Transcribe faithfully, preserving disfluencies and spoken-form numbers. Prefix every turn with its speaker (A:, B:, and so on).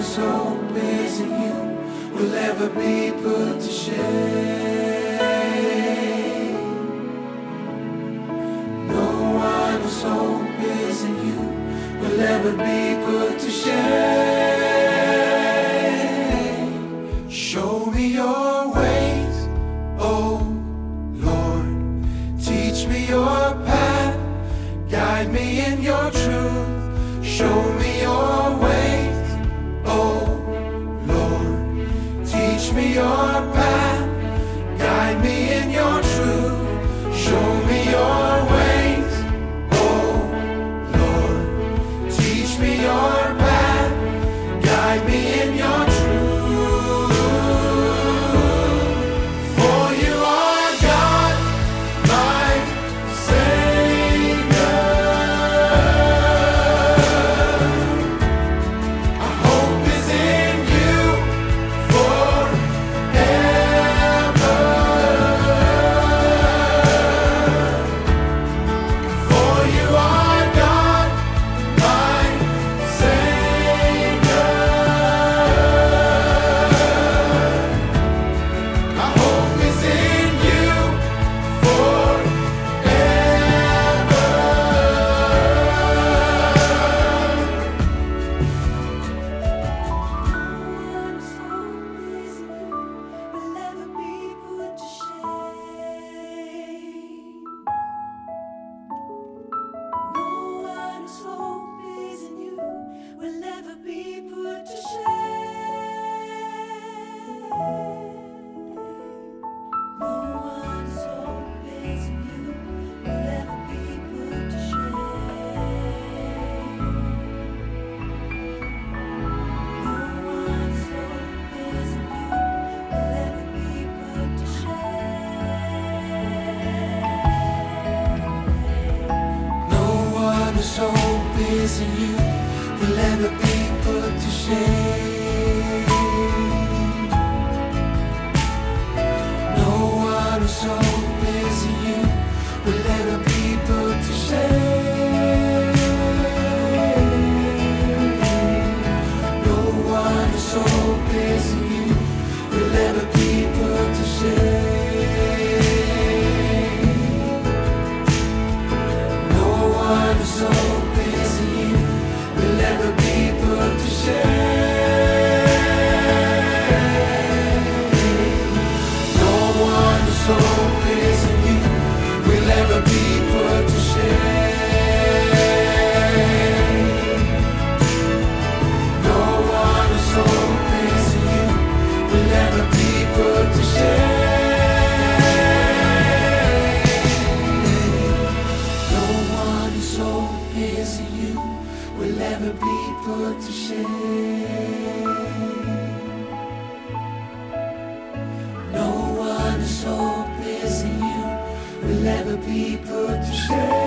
A: whose hope is in you will ever be put to shame. No one whose hope is in you will ever be put to shame. Show me your ways, oh Lord. Teach me your path, guide me in your truth. Show me your ways, oh Lord. Teach me your path, guide me in your truth. Show me your ways, oh Lord. Teach me your path, guide me in your truth. For you are God, my Savior. Our hope is in you forever. For you are God, my Savior. Our hope is in you forever.
B: One's hope is in you will never be put to shame. No one's hope is in you will ever be put to shame. No one's hope is in you will ever be put to shame.
A: No one whose hope is in you will ever be put to shame. No one whose hope is in you will ever be put to shame. No one whose hope is in you will ever be put to shame. No one whose hope is in you will ever be put to shame. No one whose hope is in you will ever be put to shame. No one whose hope is in you will ever be put to shame. No one whose hope is in you will ever be put to shame. No one whose hope is in you will ever be put to shame.